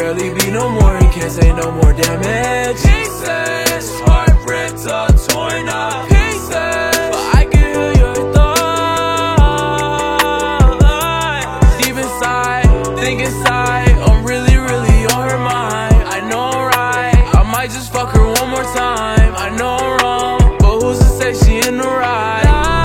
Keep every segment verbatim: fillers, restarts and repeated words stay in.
barely beat no more, he can't say no more damage. He says, heart ripped up, torn up pieces, but I can hear your thoughts. Deep inside, think inside, I'm really, really on her mind. I know I'm right, I might just fuck her one more time. I know I'm wrong, but who's to say she in the right?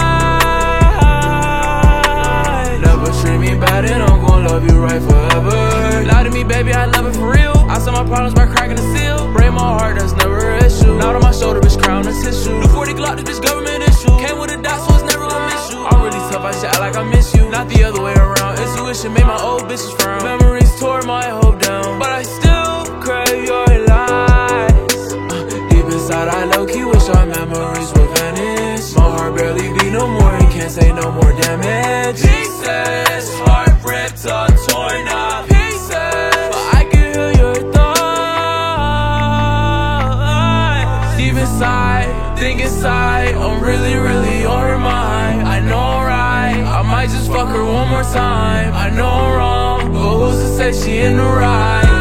Never treat me bad and I'm gon' love you right forever. Lie to me, baby, I love it for real. I solve my problems by cracking the seal. Break my heart, that's never an issue. Not on my shoulder, bitch, crown a tissue. New forty Glock, this bitch government issue. Came with a dot, so it's never gon' miss you. I'm really tough, I shit like I miss you. Not the other way around. Intuition made my old bitches frown. Memories tore my hope down, but I still crave your lies. uh, Deep inside, I low-key wish our memories would vanish. My heart barely beat no more, he can't say no more damage. He says, heart ripped up, torn up pieces, but I can hear your thoughts. Deep inside, think inside, I'm really, really on her mind. I know I'm right, I might just fuck her one more time. I know I'm wrong, but who's to say she in the right?